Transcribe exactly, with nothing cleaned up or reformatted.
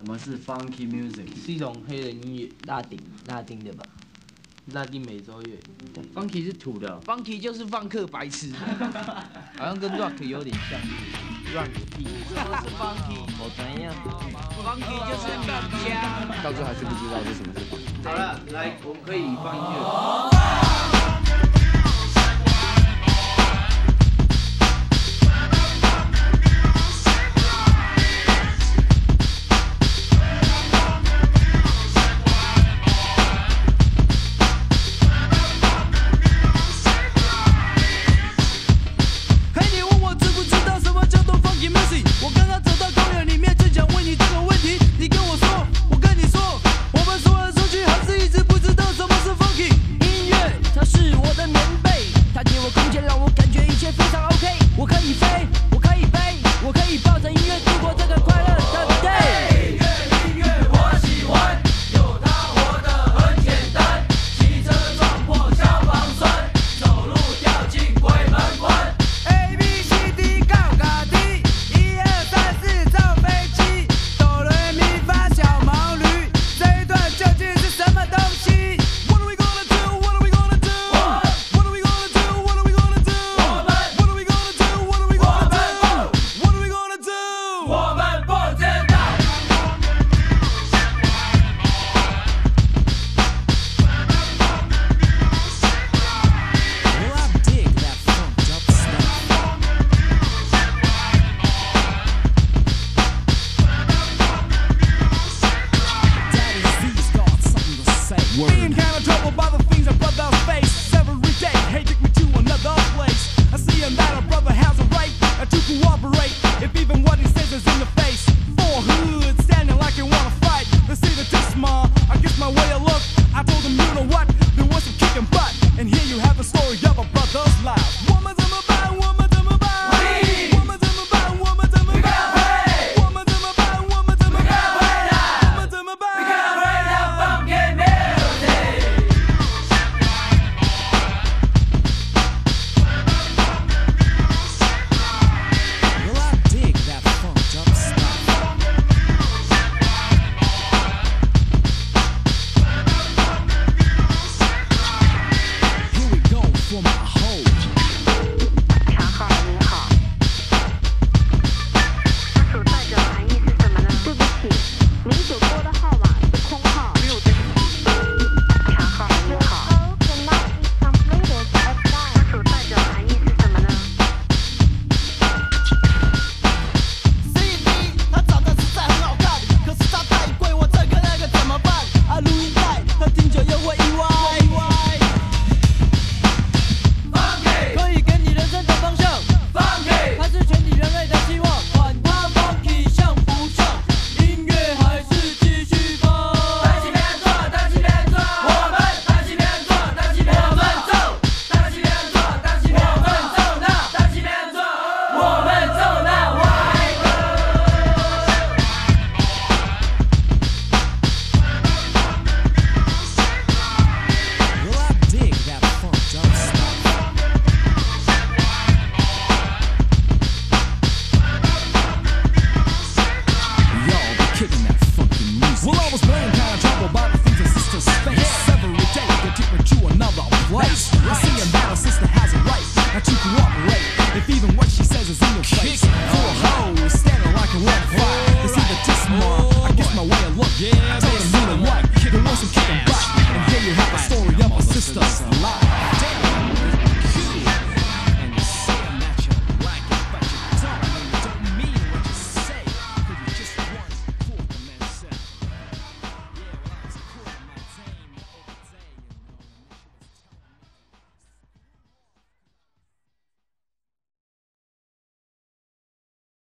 什么是 funky music？ 是一种黑人音乐， 拉丁拉丁的吧？ 拉丁美洲乐。 funky 是土的。 funky 就是放克白痴，好像跟 rock 有点像。rock 屁。什么是 funky？ 我怎样 ？funky 就是干家。 到最后还是不知道这什么是 funky。 好了，来，我们可以放音乐了。 Yeah, I told them you know what, they want some kick 'em back, and here you have a story of my sister.